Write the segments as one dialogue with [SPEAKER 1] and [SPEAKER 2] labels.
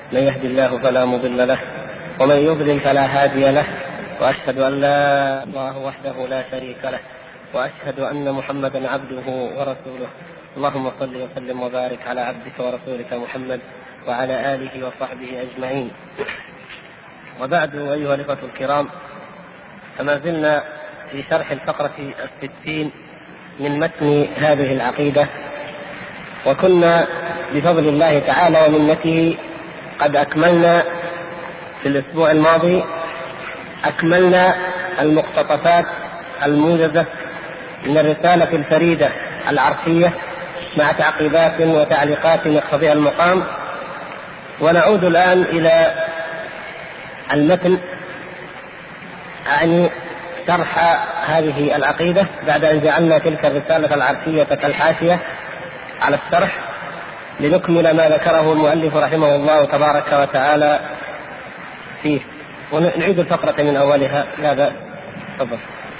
[SPEAKER 1] من يهد الله فلا مضل له ومن يضلل فلا هادي له، وأشهد أن لا إله إلا الله وحده لا شريك له، وأشهد أن محمدا عبده ورسوله. اللهم صل وسلم وبارك على عبدك ورسولك محمد وعلى آله وصحبه أجمعين. وبعد، أيها الإخوة الكرام، فما زلنا في شرح الفقرة 60 من متن هذه العقيدة، وكنا بفضل الله تعالى ومنته قد أكملنا في الأسبوع الماضي المقتطفات الموجزة من الرسالة الفريدة العرفية مع تعقيبات وتعليقات يقتضيها المقام. ونعود الآن إلى المتن، أعني شرح هذه العقيدة بعد أن جعلنا تلك الرسالة العرفية كالحاشية على الشرح، لنكمل ما ذكره المؤلف رحمه الله تبارك وتعالى فيه، ونعيد الفقرة من أولها. لا بأس، تفضل.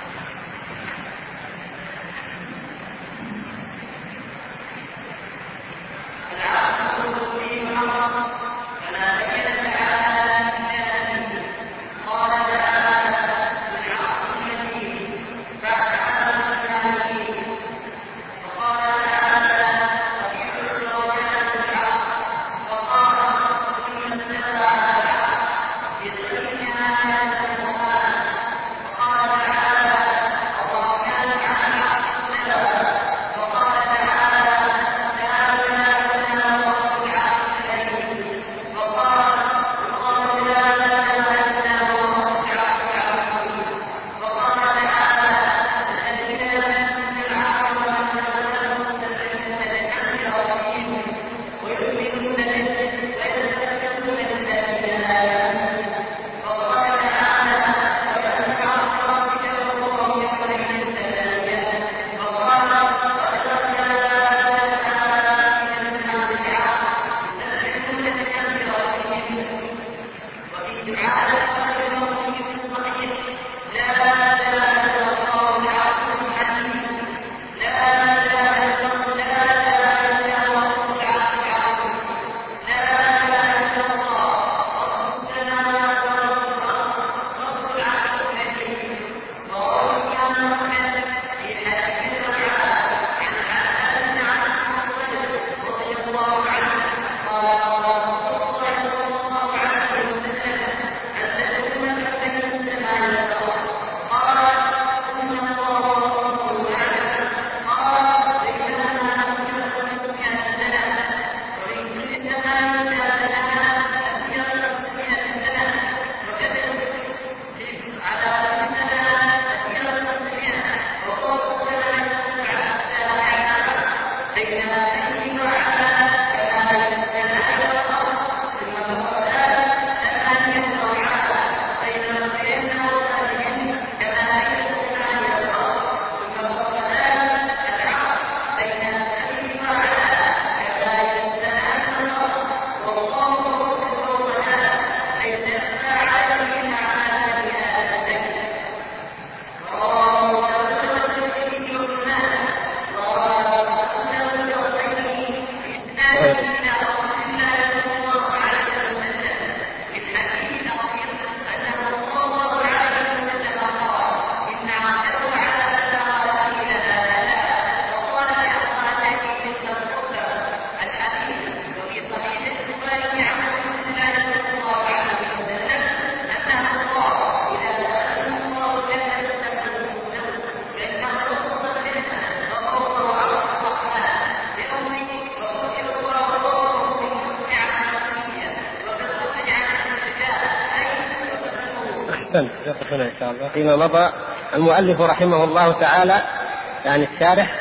[SPEAKER 1] إن شاء الله. فيما مضى المؤلف رحمه الله تعالى، يعني الشارح،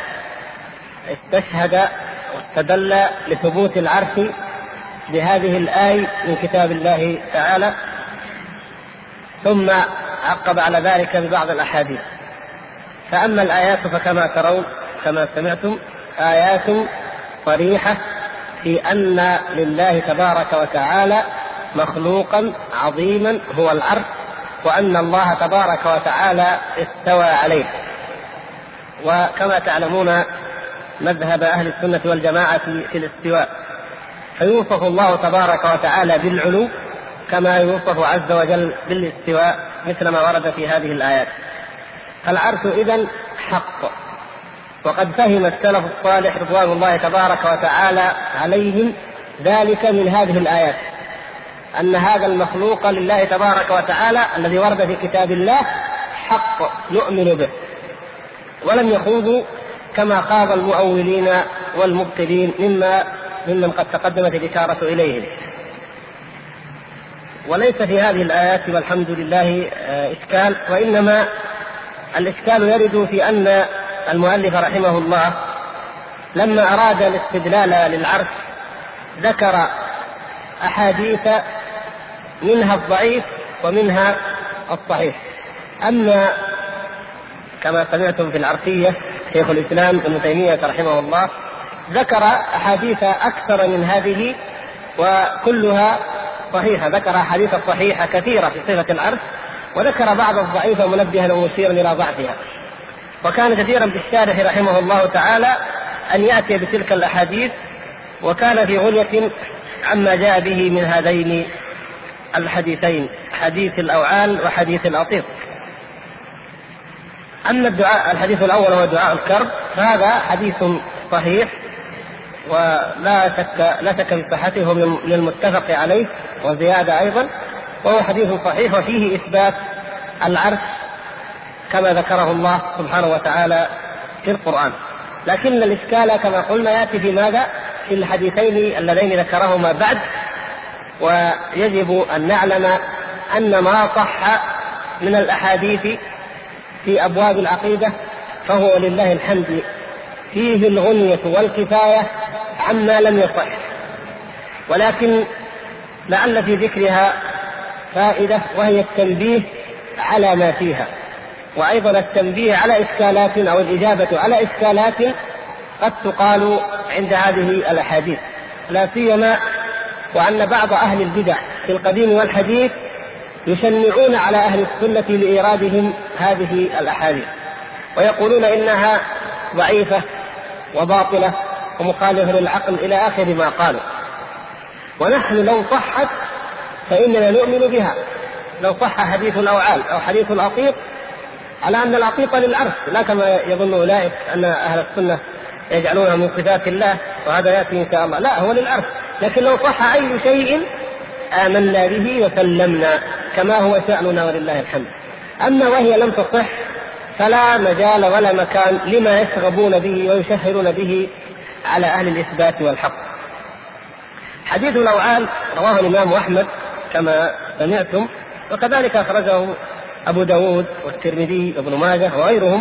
[SPEAKER 1] استشهد واستدل لثبوت العرش بهذه الآية من كتاب الله تعالى، ثم عقب على ذلك ببعض الأحاديث. فأما الآيات فكما ترون كما سمعتم آيات صريحة في أن لله تبارك وتعالى مخلوقا عظيما هو العرش، وأن الله تبارك وتعالى استوى عليه. وكما تعلمون مذهب أهل السنة والجماعة في الاستواء، فيوصف الله تبارك وتعالى بالعلو كما يوصف عز وجل بالاستواء مثل ما ورد في هذه الآيات. العرش إذن حق، وقد فهم السلف الصالح رضوان الله تبارك وتعالى عليهم ذلك من هذه الآيات، أن هذا المخلوق لله تبارك وتعالى الذي ورد في كتاب الله حق نؤمن به، ولم يخوضوا كما خاض المؤولين والمبطلين ممن قد تقدمت الإشارة إليهم. وليس في هذه الآيات والحمد لله إشكال، وإنما الإشكال يرد في أن المؤلف رحمه الله لما أراد الاستدلال للعرش ذكر أحاديث منها الضعيف ومنها الصحيح. أما كما سمعتم في العرفية شيخ الإسلام ابن تيمية رحمه الله ذكر أحاديث أكثر من هذه وكلها صحيحة، ذكر أحاديث صحيحة كثيرة في صفة العرش، وذكر بعض الضعيفة منبها ومشيرا إلى ضعفها. وكان كثيرا بالشارح رحمه الله تعالى أن يأتي بتلك الأحاديث، وكان في غنية عما جاء به من هذين الحديثين، حديث الأوعال وحديث الأطيق. أما الحديث الأول هو دعاء الكرب، فهذا حديث صحيح ولا شك في صحته من المتفق عليه وزيادة أيضا، وهو حديث صحيح وفيه إثبات العرش كما ذكره الله سبحانه وتعالى في القرآن. لكن الإشكال كما قلنا يأتي في ماذا؟ في الحديثين اللذين ذكرهما بعد. ويجب أن نعلم أن ما صح من الأحاديث في أبواب العقيدة فهو لله الحمد فيه الغنية والكفاية عما لم يصح، ولكن لعل في ذكرها فائدة، وهي التنبيه على ما فيها، وأيضا التنبيه على إشكالات أو الإجابة على إشكالات قد تقال عند هذه الأحاديث، لا سيما وأن بعض أهل البدع في القديم والحديث يشنعون على أهل السنة لإيرادهم هذه الأحاديث، ويقولون إنها ضعيفة وباطلة ومخالفة للعقل إلى آخر ما قالوا. ونحن لو صحت فإننا نؤمن بها، لو صح حديث الأوعال أو حديث الأطيق، على أن الأطيق للعرش، لا كما يظن أولئك أن أهل السنة يجعلونها من صفات الله وهذا يأتي إن شاء الله، لا، هو للعرش. لكن لو صح أي شيء آمنا به وسلمنا كما هو شأننا ولله الحمد. أما وهي لم تصح فلا مجال ولا مكان لما يشغبون به ويشهرون به على أهل الإثبات والحق. حديث الأوعال رواه الإمام أحمد كما سمعتم، وكذلك أخرجه أبو داود والترمذي وابن ماجه وغيرهم،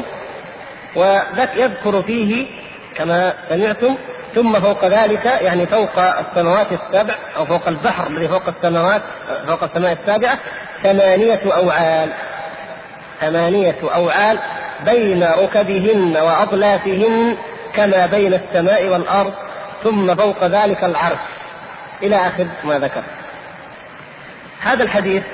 [SPEAKER 1] ويذكر فيه كما سمعتم ثم فوق ذلك، يعني فوق السماوات السبع أو فوق البحر الذي فوق السماوات فوق السماء السابعة 8 أوعال، 8 أوعال بين ركبهن وأضلافهن كما بين السماء والأرض، ثم فوق ذلك العرش، إلى آخر ما ذكر. هذا الحديث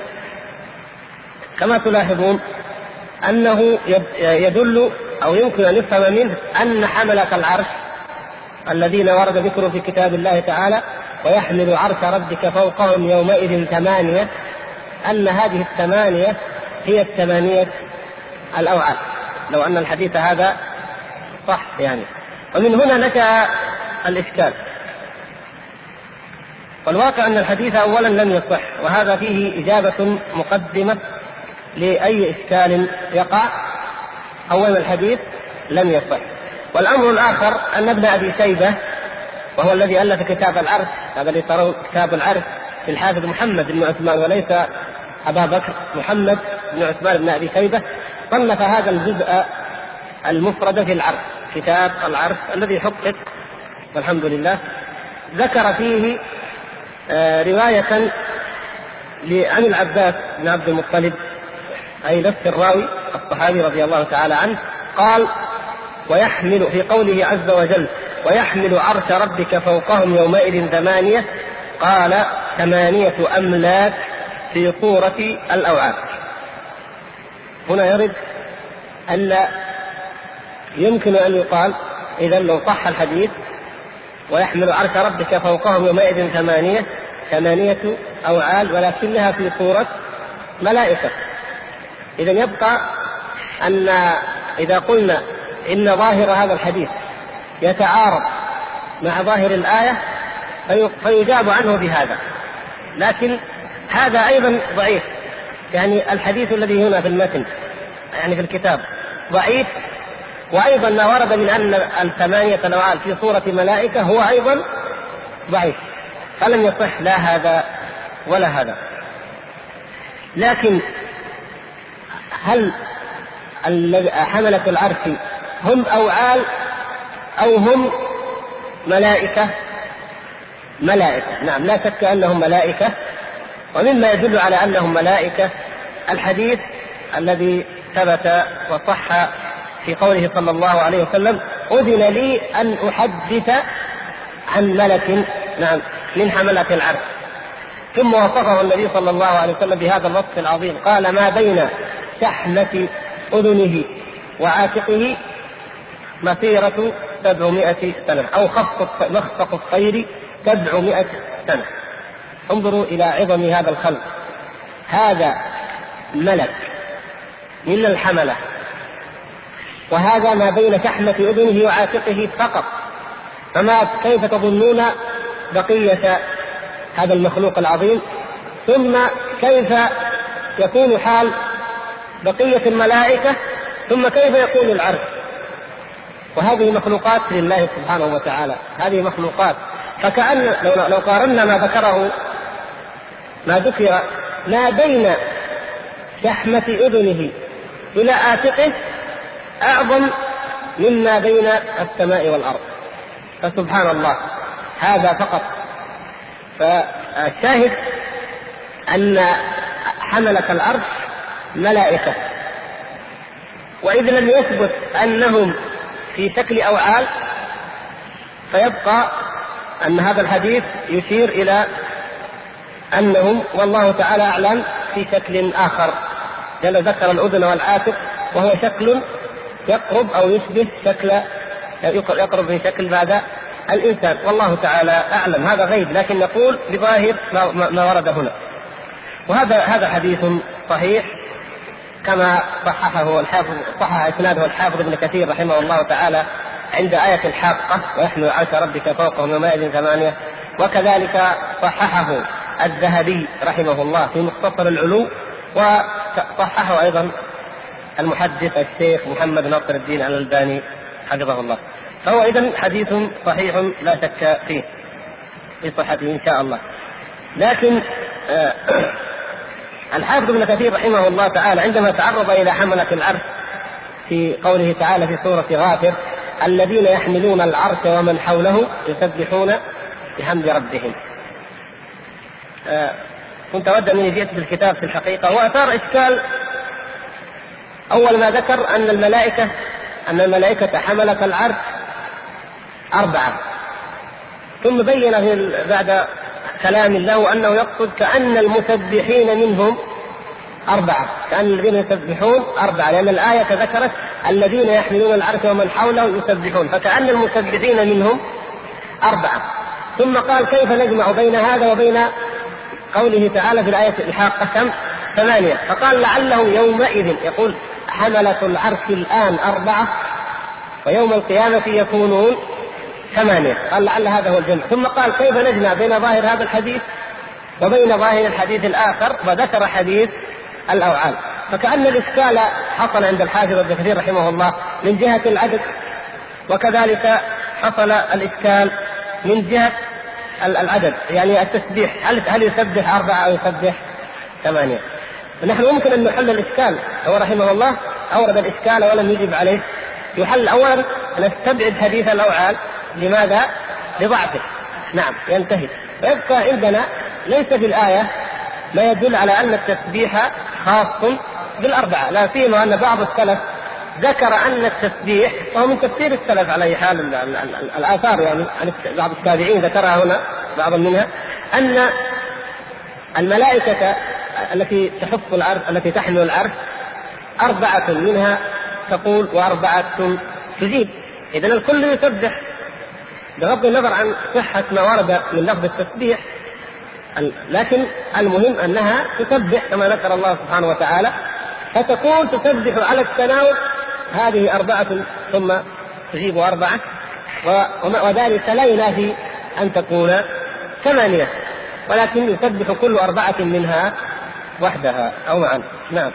[SPEAKER 1] كما تلاحظون أنه يدل أو يمكن أن يفهم منه أن حملة العرش الذين ورد ذكره في كتاب الله تعالى ويحمل عرش ربك فوقهم يومئذ 8، أن هذه 8 هي 8 الأوعال، لو أن الحديث هذا صح يعني. ومن هنا نشأ الإشكال، والواقع أن الحديث أولا لم يصح، وهذا فيه إجابة مقدمة لأي إشكال يقع. أولا الحديث لم يصح. والأمر الآخر أن ابن أبي شيبة وهو الذي ألف كتاب العرش، هذا اللي ترون كتاب العرش في الحافظ محمد بن عثمان وليس أبا بكر، محمد بن عثمان بن أبي شيبة، صنف هذا الجزء المفرد في العرش، كتاب العرش الذي حقق والحمد لله. ذكر فيه رواية عن العباس بن عبد المطلب، أي نفس الراوي الصحابي رضي الله تعالى عنه، قال: ويحمل في قوله عز وجل ويحمل عرش ربك فوقهم يومئذ 8، قال 8 أملاك في صورة الأوعال. هنا يرد أن يمكن أن يقال إذا لو صح الحديث ويحمل عرش ربك فوقهم يومئذ ثمانية أوعال ولكنها في صورة ملائكة. إذن يبقى أن إذا قلنا إن ظاهر هذا الحديث يتعارض مع ظاهر الآية فيجاب عنه بهذا، لكن هذا أيضا ضعيف. يعني الحديث الذي هنا في المتن يعني في الكتاب ضعيف، وأيضا ما ورد من أن الثمانية الأوعال في صورة ملائكة هو أيضا ضعيف، فلم يصح لا هذا ولا هذا. لكن هل حملة العرش هم أوعال أو هم ملائكة؟ ملائكة، نعم، لا شك أنهم ملائكة. ومما يدل على أنهم ملائكة الحديث الذي ثبت وصح في قوله صلى الله عليه وسلم: أذن لي أن أحدث عن ملك، نعم، من حملة العرش. ثم وصفه النبي صلى الله عليه وسلم بهذا الوصف العظيم، قال: ما بين شحمة أذنه وعاتقه مسيرة 700 سنة، أو مخفق الطير 700 سنة. انظروا إلى عظم هذا الخلق، هذا ملك من الحملة، وهذا ما بين شحمة أذنه وعاتقه فقط. فما كيف تظنون بقية هذا المخلوق العظيم؟ ثم كيف يكون حال بقية الملائكة؟ ثم كيف يكون العرش؟ وهذه مخلوقات لله سبحانه وتعالى، هذه مخلوقات. فكأن لو قارنا ما ذكر ما بين شحمة أذنه إلى عاتقه أعظم مما بين السماء والأرض، فسبحان الله، هذا فقط. فالشاهد أن حملة العرش ملائكة، وإذا لم يثبت أنهم في شكل أوعال فيبقى أن هذا الحديث يشير إلى أنهم والله تعالى أعلم في شكل آخر، لأنه ذكر الأذن والعاتق وهو شكل يقرب أو يشبه شكل يقرب من شكل هذا الإنسان، والله تعالى أعلم، هذا غيب، لكن نقول بظاهر ما ورد هنا. وهذا حديث صحيح كما صحح إسناده الحافظ ابن كثير رحمه الله تعالى عند آية الحاقة: ويحمل عرش ربك فوقهم يومئذ 8. وكذلك صححه الذهبي رحمه الله في مختصر العلو، وصححه أيضا المحدث الشيخ محمد ناصر الدين الألباني حفظه الله. فهو إذن حديث صحيح لا شك فيه في صحته إن شاء الله. لكن الحافظ ابن كثير رحمه الله تعالى عندما تعرض إلى حملة العرش في قوله تعالى في سورة غافر: الذين يحملون العرش ومن حوله يسبحون بحمد ربهم، كنت أود أن يجيء في الكتاب في الحقيقة، وأثار إشكال. أول ما ذكر أن الملائكة حملة العرش 4، ثم بين بعد كلام له أنه يقصد كأن المسبحين منهم 4، كأن الذين يسبحون 4، لأن الآية ذكرت الذين يحملون العرش ومن حوله يسبحون، فكأن المسبحين منهم 4. ثم قال: كيف نجمع بين هذا وبين قوله تعالى في الآية الحاقة 8؟ فقال: لعله يومئذ، يقول حملة العرش الآن 4 ويوم القيامة يكونون 8، قال لعل هذا هو الجمع. ثم قال: كيف نجمع بين ظاهر هذا الحديث وبين ظاهر الحديث الآخر؟ وذكر حديث الأوعال. فكأن الإشكال حصل عند الحافظ ابن كثير رحمه الله من جهة العدد، وكذلك حصل الإشكال من جهة العدد، يعني التسبيح، هل يسبح 4 أو يسبح 8؟ نحن ممكن أن نحل الإشكال. هو رحمه الله أورد الإشكال ولم يجب عليه. يحل أولا نستبعد حديث الأوعال، لماذا؟ لضعفه، نعم، ينتهي. ويبقى عندنا ليس في الآية ما يدل على أن التسبيح خاص بال4، لا سيما أن بعض السلف ذكر أن التسبيح، وهو من تفسير السلف على حال الآثار، يعني بعض التابعين ذكرها هنا بعض منها، أن الملائكة التي تحف العرش التي تحمل العرش 4 منها تقول و4 تجيب، إذن الكل يسبح. بغض النظر عن صحة ما ورد من لفظ التسبيح، لكن المهم أنها تسبح كما ذكر الله سبحانه وتعالى، فتكون تسبح على التناوب هذه 4 ثم تجيب 4، وذلك لا ينافي أن تكون 8، ولكن يسبح كل 4 منها وحدها أو معا. نعم.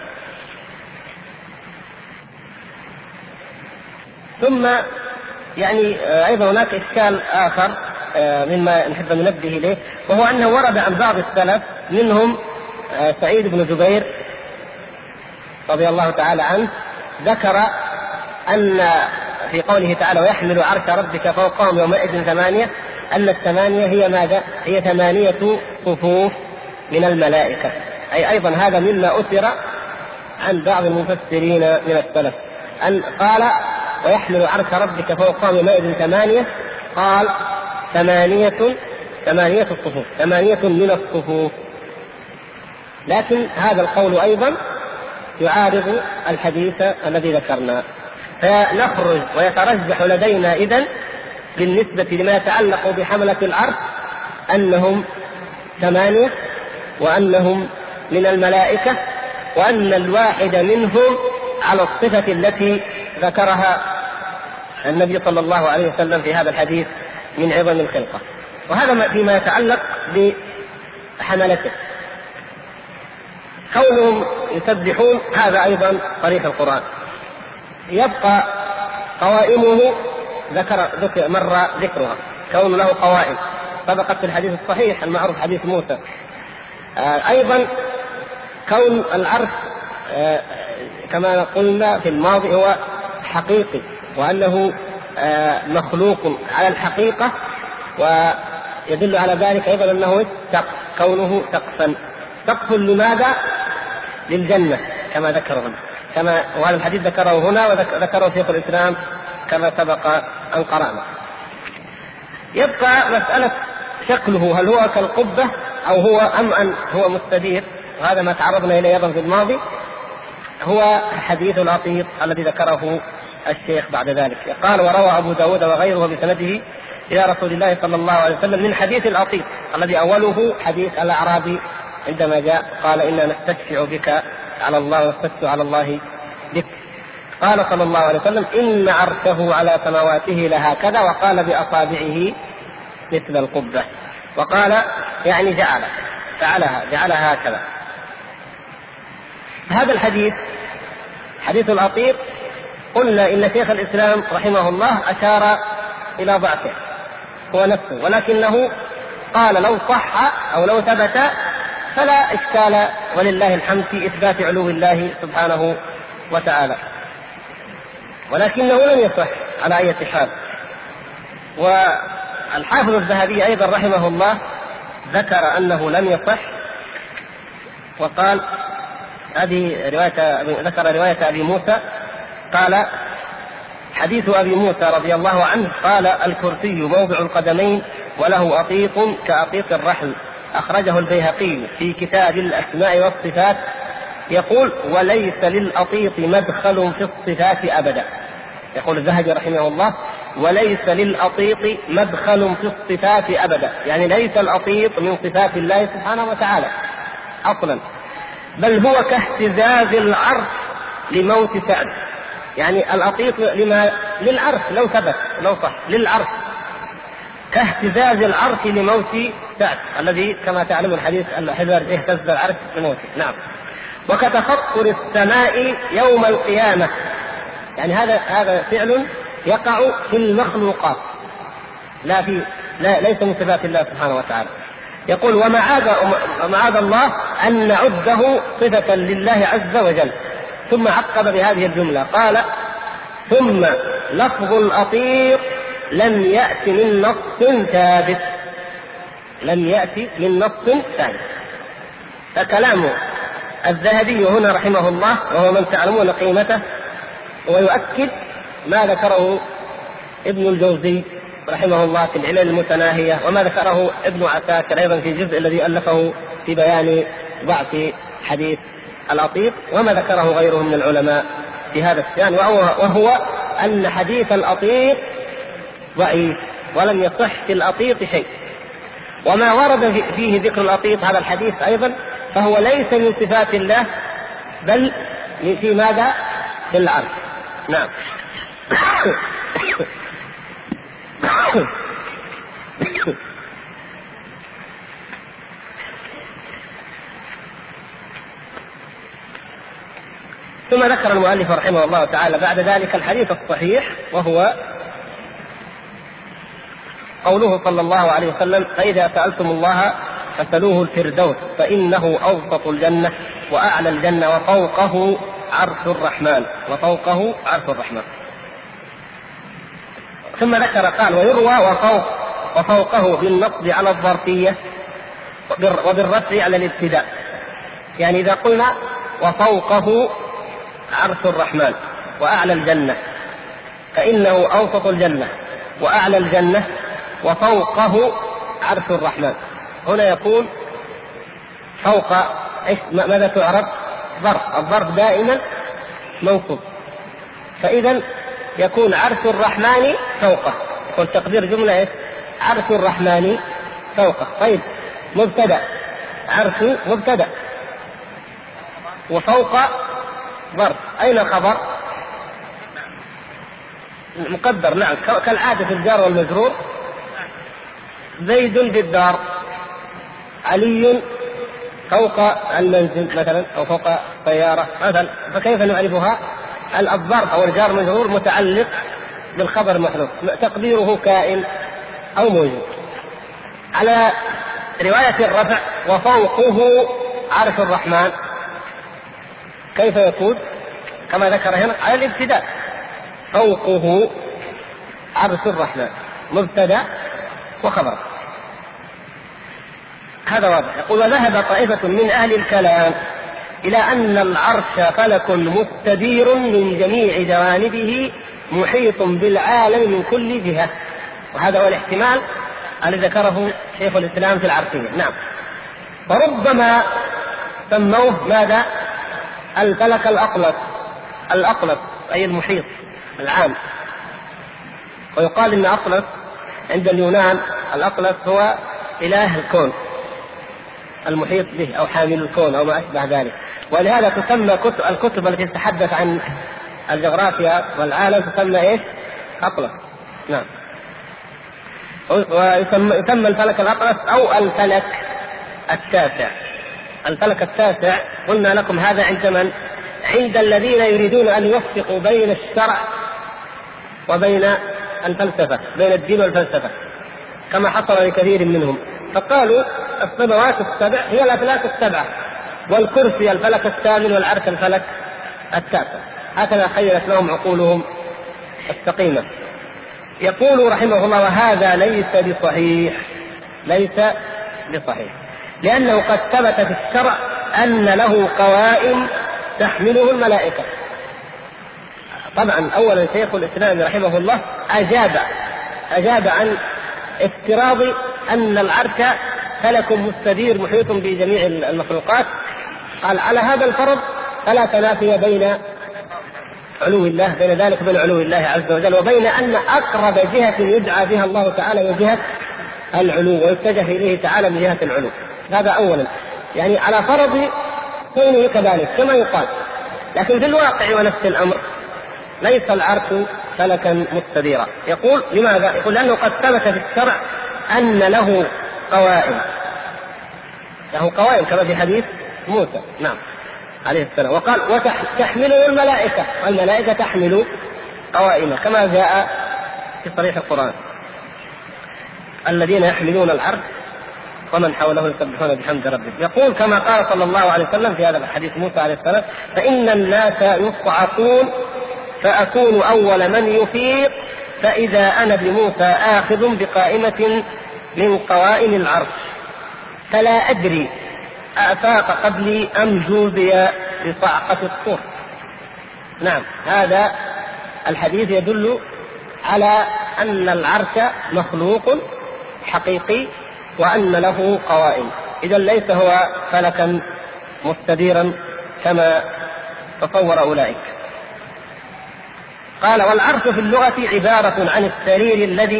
[SPEAKER 1] ثم يعني أيضا هناك إشكال آخر مما نحب أن ننبه إليه، وهو أنه ورد عن بعض السلف منهم سعيد بن جبير رضي الله تعالى عنه، ذكر أن في قوله تعالى ويحمل عرش ربك فوقهم يومئذ 8، أن 8 هي ماذا؟ هي 8 صفوف من الملائكة. أي أيضا هذا مما أثر عن بعض المفسرين من السلف، أن قال ويحمل عرش ربك فوقهم يومئذ 8، قال 8 صفوف، 8 من الصفوف. لكن هذا القول أيضا يعارض الحديث الذي ذكرناه، فنخرج ويترجح لدينا إذن بالنسبة لما يتعلق بحملة العرش أنهم 8 وأنهم من الملائكة، وأن الواحد منهم على الصفة التي ذكرها النبي صلى الله عليه وسلم في هذا الحديث من عظم الخلقة. وهذا فيما يتعلق بحملته. كونهم يسبحون هذا أيضا صريح القرآن. يبقى قوائمه مر ذكرها، كون له قوائم سبقت في الحديث الصحيح المعروف حديث موسى. أيضا كون العرش كما قلنا في الماضي هو حقيقي، وأنه مخلوق على الحقيقة، ويدل على ذلك أيضا أنه كونه سقفا. سقف لماذا؟ للجنة كما ذكرهم، وهذا الحديث ذكره هنا وذكره شيخ الإسلام كما سبق أن قرأنا. يبقى مسألة شكله، هل هو كالقبة أو هو أن هو مستدير؟ وهذا ما تعرضنا إليه أيضا في الماضي، هو حديث الأطيط الذي ذكره الشيخ بعد ذلك. قال وروى أبو داود وغيره بسنده إلى رسول الله صلى الله عليه وسلم من حديث الأطيط الذي أوله حديث الأعرابي عندما جاء قال إنا نستشفع بك على الله ونستشفع على الله بك. قال صلى الله عليه وسلم إن عرشه على سماواته لهكذا، وقال بأصابعه مثل القبة، وقال يعني جعلها هكذا. هذا الحديث حديث الأطيط قلنا إن شيخ الإسلام رحمه الله أشار إلى ضعفه هو نفسه، ولكنه قال لو صح أو لو ثبت فلا إشكال ولله الحمد في إثبات علو الله سبحانه وتعالى، ولكنه لم يصح على أي حال. والحافظ الذهبي أيضا رحمه الله ذكر أنه لم يصح، وقال ذكر رواية أبي موسى، قال حديث أبي موسى رضي الله عنه قال الكرسي موضع القدمين وله أطيط كأطيط الرحل، أخرجه البيهقي في كتاب الأسماء والصفات، يقول وليس للأطيط مدخل في الصفات أبدا. يقول الذهبي رحمه الله وليس للأطيط مدخل في الصفات أبدا، يعني ليس الأطيط من صفات الله سبحانه وتعالى أصلا، بل هو كاهتزاز العرش لموت سعد. يعني الأطيط للعرش لو ثبت لو صح للعرش، كاهتزاز العرش لموت سعد الذي كما تعلم الحديث الحذر اهتز العرش لموته. نعم. وكتفطر السماء يوم القيامة، يعني هذا فعل يقع في المخلوقات ليس من صفات الله سبحانه وتعالى. يقول ومعاذ الله أن نعده صفة لله عز وجل، ثم عقب بهذه الجملة قال ثم لفظ الأطيط لم يأتي من نص ثابت، لم يأتي من نص ثابت. فكلام الذهبي هنا رحمه الله وهو من تعلمون قيمته، ويؤكد ما ذكره ابن الجوزي رحمه الله في العلل المتناهية، وما ذكره ابن عساكر أيضا في الجزء الذي ألفه في بيان ضعف حديث الأطيط، وما ذكره غيره من العلماء في هذا الشأن، وهو أن حديث الأطيط ضعيف ولم يصح في الأطيط شيء. وما ورد فيه ذكر الأطيط هذا الحديث أيضا فهو ليس من صفات الله بل في ماذا؟ في العرش. نعم. ثم ذكر المؤلف رحمه الله تعالى بعد ذلك الحديث الصحيح، وهو قوله صلى الله عليه وسلم: فإذا سألتم الله فسألوه الفردوس فإنه أوسط الجنة وأعلى الجنة وفوقه عرش الرحمن. وفوقه عرش الرحمن. ثم ذكر قال: ويروى وفوقه بالنصب على الظرفية وبالرفع على الابتداء. يعني إذا قلنا وفوقه عرش الرحمن وأعلى الجنة فإنه أوسط الجنة وأعلى الجنة وفوقه عرش الرحمن. هنا يكون فوق ماذا تعرف؟ ظرف. الظرف دائما منصوب، فإذا يكون عرش الرحمن فوقه، والتقدير جملة عرش الرحمن فوقه. طيب مبتدأ، عرش مبتدأ وفوق ظرف. أين الخبر؟ مقدر. نعم، كالعادة في الجار والمجرور. زيد بالدار، علي فوق المنزل مثلا أو فوق سيارة مثلا. فكيف نعرفها؟ الظرف أو الجار مجرور متعلق بالخبر المحذوف، تقديره كائن أو موجود. على رواية الرفع وفوقه عرش الرحمن كيف يكون؟ كما ذكر هنا على الابتداء: فوقه عرش الرحمن، مبتدأ وخبر. هذا واضح. يقول: وذهب طائفة من أهل الكلام إلى أن العرش فلك مستدير من جميع جوانبه محيط بالعالم من كل جهة. وهذا هو الاحتمال الذي ذكره شيخ الإسلام في العرشية. نعم. فربما سموه ماذا؟ الفلك الأقلس أي المحيط العام. ويقال إن أقلس عند اليونان الأقلس هو إله الكون المحيط به أو حامل الكون أو ما أشبه ذلك. ولهذا تسمى الكتب التي تتحدث عن الجغرافيا والعالم تسمى إيش؟ أقلس. نعم. ويسمى الفلك الأقلس أو الفلك التاسع. الفلك التاسع قلنا لكم هذا عند من؟ عند الذين يريدون أن يوفقوا بين الشرع وبين الفلسفة، بين الدين والفلسفة، كما حصل لكثير منهم. فقالوا السماوات السبع هي الأفلاك السبعة، والكرسي الفلك الثامن، والعرش الفلك التاسع. هكذا خيرت لهم عقولهم السقيمة. يقول رحمه الله: وهذا ليس بصحيح، لأنه قد ثبت في الشرع أن له قوائم تحمله الملائكة. طبعا أولا شيخ الإسلام رحمه الله أجاب عن افتراض أن العرش فلك مستدير محيط بجميع المخلوقات. قال: على هذا الفرض فلا تنافي بين علو الله، بين ذلك بين علو الله عز وجل وبين أن أقرب جهة يدعى بها الله تعالى هي جهة العلو، ويتجه إليه تعالى من جهة العلو. هذا أولا، يعني على فرض كونه كذلك كما يقال. لكن في الواقع ونفس الأمر ليس العرش فلكا مستديرا. يقول: لماذا؟ يقول: لأنه قد ثبت في الشرع أن له قوائم كما في حديث موسى نعم عليه السلام. وقال: وتحمله الملائكة، والملائكة تحمل قوائمه، كما جاء في صريح القرآن: الذين يحملون العرش ومن حوله يسبحون بحمد ربهم. يقول كما قال صلى الله عليه وسلم في هذا الحديث موسى عليه السلام: فإن الناس يصعقون فأكون أول من يفيق، فإذا أنا بموسى آخذ بقائمة من قوائم العرش، فلا أدري أفاق قبلي أم جوزي بصعقة الصور. نعم، هذا الحديث يدل على أن العرش مخلوق حقيقي وأن له قوائم، إذا ليس هو فلكا مستديرا كما تصور أولئك. قال: والعرش في اللغة عبارة عن السرير الذي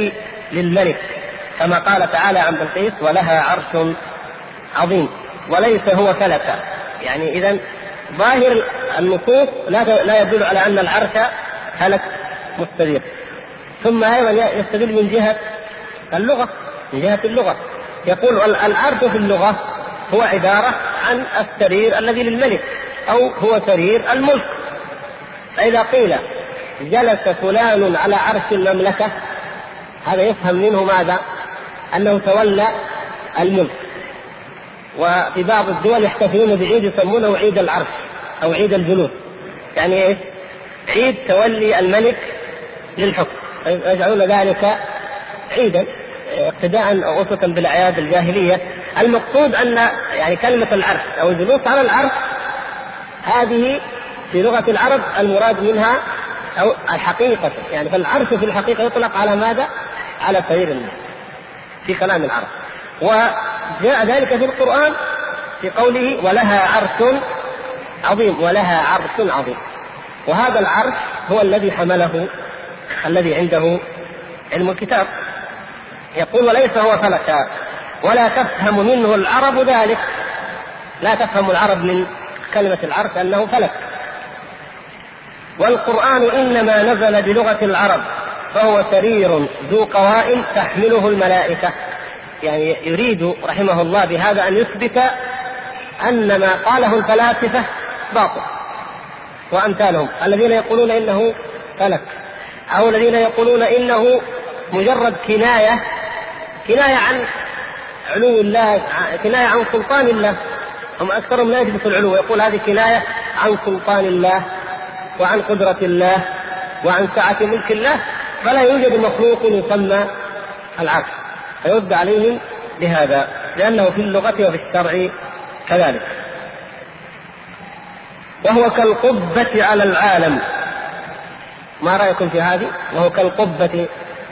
[SPEAKER 1] للملك، كما قال تعالى عن بلقيس ولها عرش عظيم وليس هو فلكا. يعني إذن ظاهر النصوص لا يدل على أن العرش فلك مستدير. ثم أيضا يستدل من جهة اللغة، من جهة اللغة يقول العرش في اللغة هو عبارة عن السرير الذي للملك أو هو سرير الملك. فإذا قيل جلس فلان على عرش المملكة هذا يفهم منه ماذا؟ أنه تولى الملك. وفي بعض الدول يحتفلون بعيد يسمونه عيد العرش أو عيد الجلوس، يعني إيه؟ عيد تولي الملك للحكم، يجعلون ذلك عيدا اقتداء أو أسوة بالأعياد الجاهلية. المقصود أن يعني كلمة العرش أو الجلوس على العرش هذه في لغة العرب المراد منها أو الحقيقة، يعني فالعرش في الحقيقة يطلق على ماذا؟ على سرير الملك في كلام العرب. وجاء ذلك في القرآن في قوله ولها عرش عظيم، ولها عرش عظيم. وهذا العرش هو الذي حمله الذي عنده علم الكتاب. يقول وليس هو فلكا ولا تفهم منه العرب ذلك، لا تفهم العرب من كلمة العرش أنه فلك. والقرآن إنما نزل بلغة العرب فهو سرير ذو قوائم تحمله الملائكة. يعني يريد رحمه الله بهذا أن يثبت أن ما قاله الفلاسفة باطل، وأمثالهم الذين يقولون إنه فلك أو الذين يقولون إنه مجرد كناية عن علو الله، كناية عن سلطان الله. هم أكثرهم لا يثبت العلو، يقول هذه كناية عن سلطان الله وعن قدرة الله وعن سعة ملك الله، فلا يوجد مخلوق يسمى العرش. فيرد عليهم بهذا لأنه في اللغة وفي الشرع كذلك. وهو كالقبة على العالم. ما رأيكم في هذه؟ وهو كالقبة،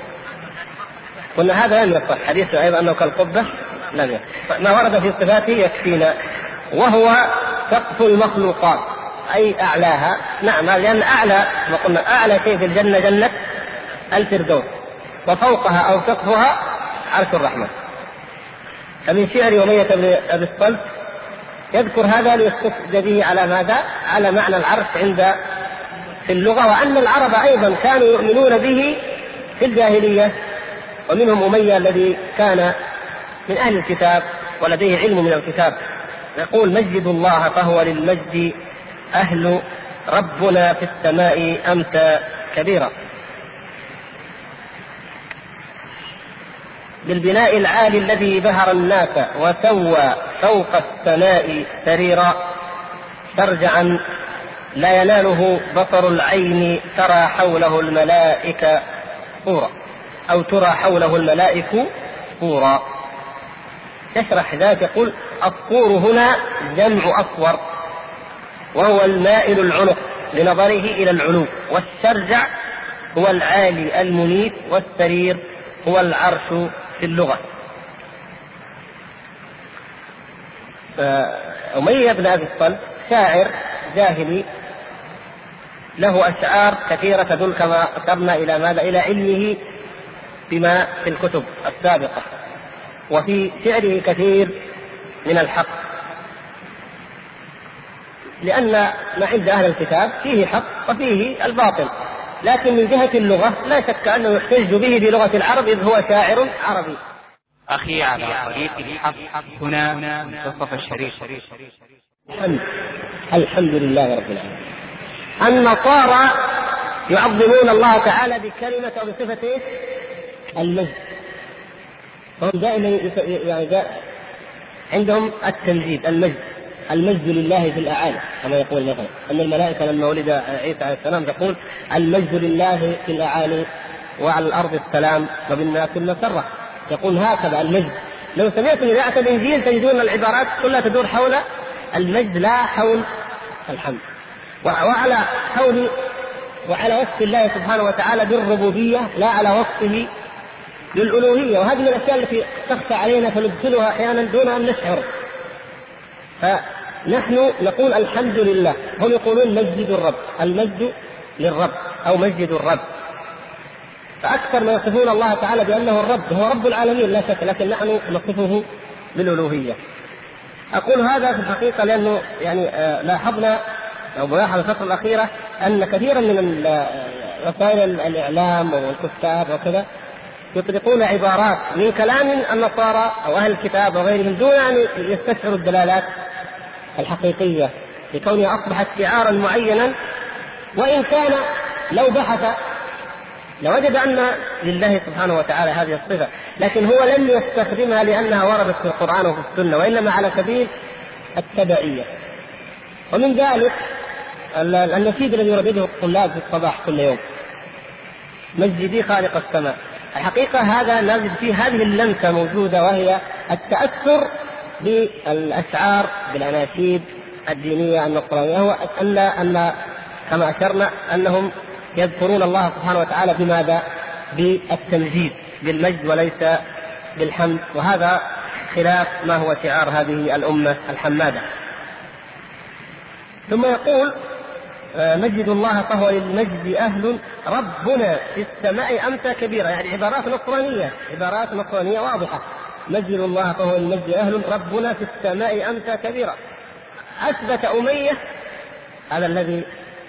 [SPEAKER 1] قلنا هذا لم يصح، حديث أيضا أنه كالقبة لم يصح، ما ورد في صفاته يكفينا. وهو سقف المخلوقات أي أعلاها. نعم، لأن أعلى ما قلنا أعلى شيء في الجنة جنة الفردوس، وفوقها أو سقفها عرش الرحمن. فمن شعر أمية بن أبي الصلت يذكر هذا ليستدل به على ماذا؟ على معنى العرش عند في اللغة، وأن العرب أيضا كانوا يؤمنون به في الجاهلية. ومنهم أمية الذي كان من أهل الكتاب ولديه علم من الكتاب، يقول مجد الله فهو للمجد أهل، ربنا في السماء أمسى كبيرا. بالبناء العالي الذي بهر الناس وسوى فوق السماء سريرا، ترجعا لا يناله بصر العين، ترى حوله الملائكة طورا أو ترى حوله الملائكة طورا. يشرح ذلك يقول الطور هنا جمع أصور، وهو المائل العنق لنظره إلى العلو، والسرجع هو العالي المنيف، والسرير هو العرش في اللغة. أمية بن أبي الصلت شاعر جاهلي له أشعار كثيرة تدل كما أشرنا إلى ماذا؟ إلى علمه بما في الكتب السابقة، وفي شعره كثير من الحق، لأن ما عند أهل الكتاب فيه حق وفيه الباطل، لكن من جهة اللغة لا شك أنه يحتج به بلغة العرب إذ هو شاعر عربي.
[SPEAKER 2] أخي على طريق الحق هنا منتصف الشريف.
[SPEAKER 1] الحمد لله رب العالمين. النصارى يعظمون الله تعالى بكلمة أو بصفة المجد، هم دائما يعني عندهم التمجيد، المجد لله في الأعالي، كما يقول مثلا أن الملائكة لما ولد عيسى عليه السلام تقول المجد لله في الأعالي وعلى الأرض السلام وبالناس المسرة، يقول هكذا المجد. لو سمعتم إذاعة الإنجيل تجدون العبارات كلها تدور حول المجد لا حول الحمد، وعلى وصف الله سبحانه وتعالى بالربوبية لا على وصفه للألوهية. وهذه من الأشياء التي تخفى علينا فندخلها أحيانا دون أن نشعر. فنحن نقول الحمد لله، هم يقولون مجد الرب، المجد للرب أو مجد الرب. فأكثر ما يصفون الله تعالى بأنه الرب، هو رب العالمين لا شك، لكن نحن نصفه بالألوهية. أقول هذا في الحقيقة لأنه يعني لاحظنا أو ملاحظة الفترة الأخيرة أن كثيرا من وسائل الإعلام والكتاب وكذا يطلقون عبارات من كلام النصارى أو أهل الكتاب وغيرهم دون أن يستشعروا الدلالات الحقيقية، لكونها أصبحت شعارا معينا، وإن كان لو بحث لوجد أن لله سبحانه وتعالى هذه الصفة، لكن هو لم يستخدمها لأنها وردت في القرآن وفي السنة، وإنما على سبيل التبعية. ومن ذلك النشيد الذي يردده الطلاب في الصباح كل يوم: مجدي خالق السماء. الحقيقة هذا نجد فيه هذه اللمسة موجودة، وهي التأثر بالأشعار بالأناشيد الدينية النصرانية، هو أن كما أشرنا أنهم يذكرون الله سبحانه وتعالى بماذا؟ بالتمجيد، بالمجد وليس بالحمد، وهذا خلاف ما هو شعار هذه الأمة الحمادة. ثم يقول: مجد الله فهو للمجد أهل، ربنا في السماء أمسى كبيرا. يعني عبارات نصرانية واضحة: مجد الله فهو للمجد أهل، ربنا في السماء أمسى كبيرا. أثبت أمية هذا الذي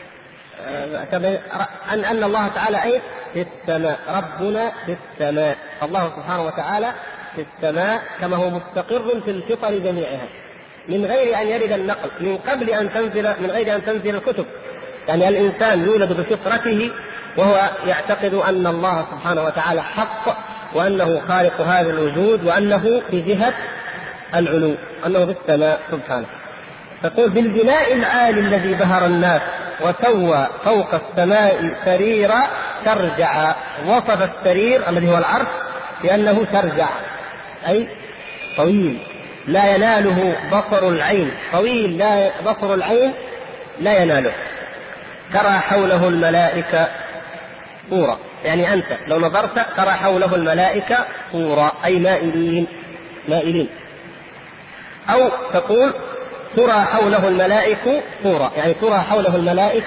[SPEAKER 1] أن الله تعالى أي في السماء، ربنا في السماء، الله سبحانه وتعالى في السماء كما هو مستقر في الفطر جميعها، من غير أن يرد النقل، من قبل أن تنزل، من غير أن تنزل الكتب. يعني الإنسان يولد بفطرته وهو يعتقد أن الله سبحانه وتعالى حق، وأنه خالق هذا الوجود، وأنه في جهة العلو، أنه في السماء سبحانه. تقول: بالبناء العالي الذي بهر الناس وسوى فوق السماء سريرا ترجع. وصف السرير الذي هو العرش بأنه ترجع، أي طويل لا يناله بصر العين، طويل لا بصر العين لا يناله. ترى حوله الملائكة طورا، يعني أنت لو نظرت ترى حوله الملائكة طورا، أي مائلين. أو تقول: ترى حوله الملائكة طورا، يعني ترى حوله الملائكة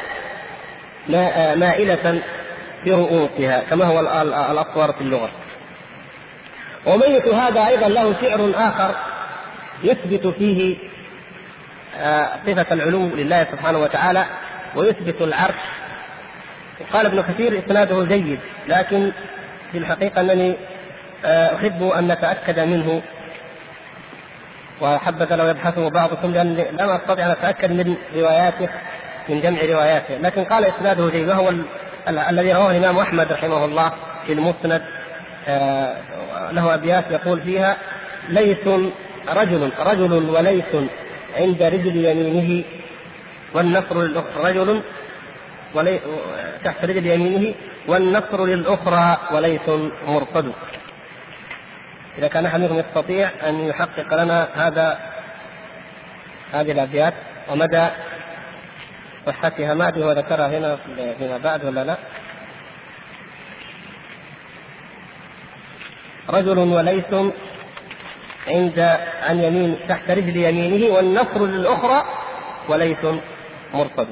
[SPEAKER 1] مائلة في رؤوسها، كما هو الأصوار في اللغة. وميت هذا أيضا له شعر آخر يثبت فيه صفة العلو لله سبحانه وتعالى ويثبت العرش. قال ابن كثير: إسناده جيد، لكن في الحقيقة أنني أحب أن نتأكد منه، وحبذا لو يبحثه بعضكم، لأن لم أستطيع أن أتأكد من رواياته، من جمع رواياته. لكن قال إسناده جيد، وهو الذي رواه الإمام أحمد رحمه الله في المسند. له أبيات يقول فيها: ليث رجل وليث عند رجل يمينه والنصر للأخرى، رجل تحت رجل يمينه والنصر للأخرى وليث مرصد. إذا كان أحد منكم يستطيع أن يحقق لنا هذه الأبيات ومدى صحتها، ما أدري هو ذكرها هنا فيما بعد ولا لا. رجل وليث عن يمين تحت رجل يمينه والنصر للأخرى وليث مرصد.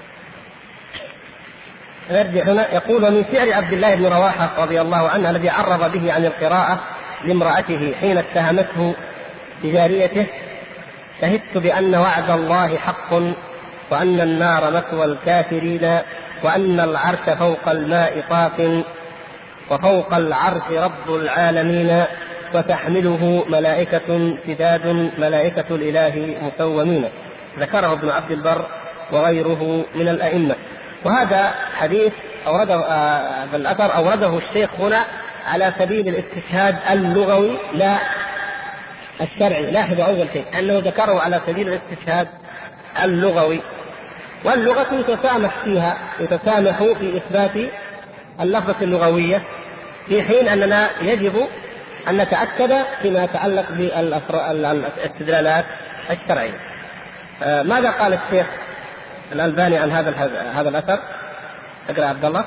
[SPEAKER 1] نرجع هنا. يقول: ومن شعر عبد الله بن رواحة رضي الله عنه الذي عرض به عن القراءة لامرأته حين اتهمته بجاريته: شهدت بأن وعد الله حق، وأن النار مثوى الكافرين، وأن العرش فوق الماء طاف، وفوق العرش رب العالمين، وتحمله ملائكة سداد ملائكة الإله مسومين. ذكره ابن عبد البر وغيره من الأئمة. وهذا حديث أورده بالأثر أورده الشيخ هنا على سبيل الاستشهاد اللغوي لا الشرعي. لاحظوا أول شيء أنه ذكره على سبيل الاستشهاد اللغوي، واللغة يتسامح في إثبات اللفظة اللغوية، في حين أننا يجب أن نتأكد فيما يتعلق بالاستدلالات الشرعية. ماذا قال الشيخ الألباني عن هذا الأثر؟ اقرأ عبد الله.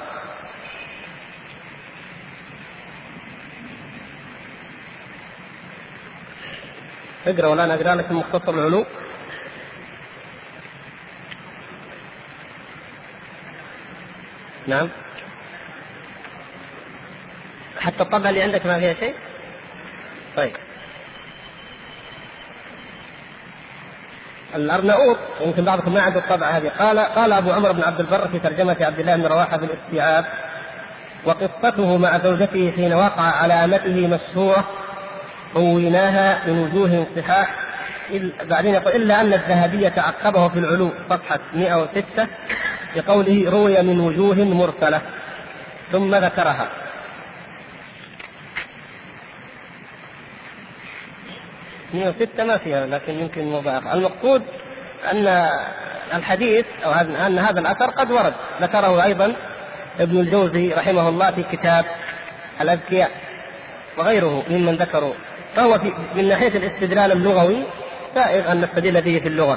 [SPEAKER 1] اقرأ ولا نقرأ لك مختصر العلو. نعم. حتى الطبعة اللي عندك ما فيها شيء؟ طيب. الأرناؤوط يمكن بعضكم ما عنده الطبعة هذه. قال أبو عمر بن عبد البر في ترجمة عبد الله بن رواحة في الاستيعاب: وقصته مع زوجته حين وقع على أمته مشهورة رويناها من وجوه صحاح. بعدين يقول: إلا أن الذهبي تعقبه في العلو صفحة 106 بقوله: روي من وجوه مرسلة، ثم ذكرها. ما فيها، لكن يمكن مضاعف. المقصود أن الحديث أو أن هذا الأثر قد ورد، ذكره أيضا ابن الجوزي رحمه الله في كتاب الأذكياء وغيره ممن ذكروا، فهو من ناحية الاستدلال اللغوي سائغ أن نستدل به في اللغة.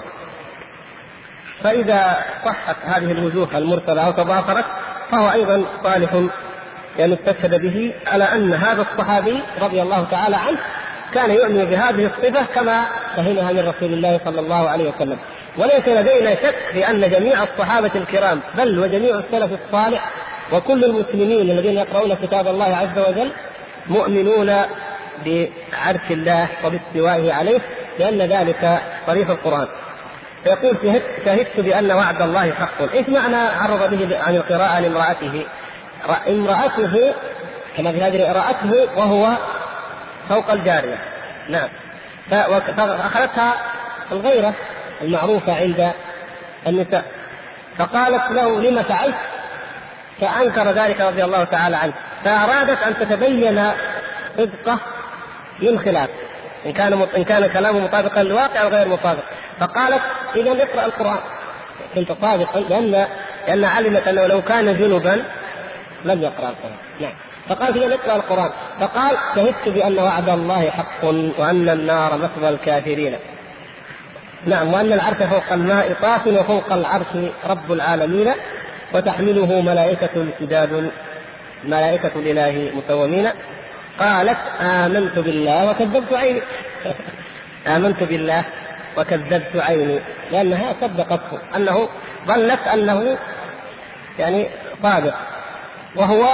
[SPEAKER 1] فإذا صحت هذه الوجوه المرسلة أو تضافرت فهو أيضا صالح يعني استشهد به على أن هذا الصحابي رضي الله تعالى عنه كان يؤمن بهذه الصفة كما فهمها من رسول الله صلى الله عليه وسلم. وليس لدينا شك في أن جميع الصحابة الكرام بل وجميع السلف الصالح وكل المسلمين الذين يقرؤون كتاب الله عز وجل مؤمنون بعرش الله وباستوائه عليه، لأن ذلك صريح القرآن. فيقول: شهدت بأن وعد الله حق. إيش معنى عرض به عن القراءة لامرأته؟ امرأته كما في هذه رأته وهو فوق الجارية. نعم. فأخذتها الغيرة المعروفة عند النساء، فقالت له: لما فعلت؟ فأنكر ذلك رضي الله تعالى عنه، فأرادت أن تتبين صدقه من خلاف إن كان كلامه مطابقا للواقع أو غير مطابق. فقالت: إذا اقرأ القرآن. كنت صادقا لأن علمت أنه لو كان جنبا لم يقرأ القرآن. نعم. فقال: إذا اقرأ القرآن. فقال: شهدت بأن وعد الله حق وأن النار مثوى الكافرين. نعم. وأن العرش فوق الماء طاف وفوق العرش رب العالمين وتحمله ملائكة شداد ملائكة الإله مسومين. قالت: آمنت بالله وكذبت عيني. آمنت بالله وكذبت عيني، لأنها صدقته أنه ظنت أنه يعني صادق، وهو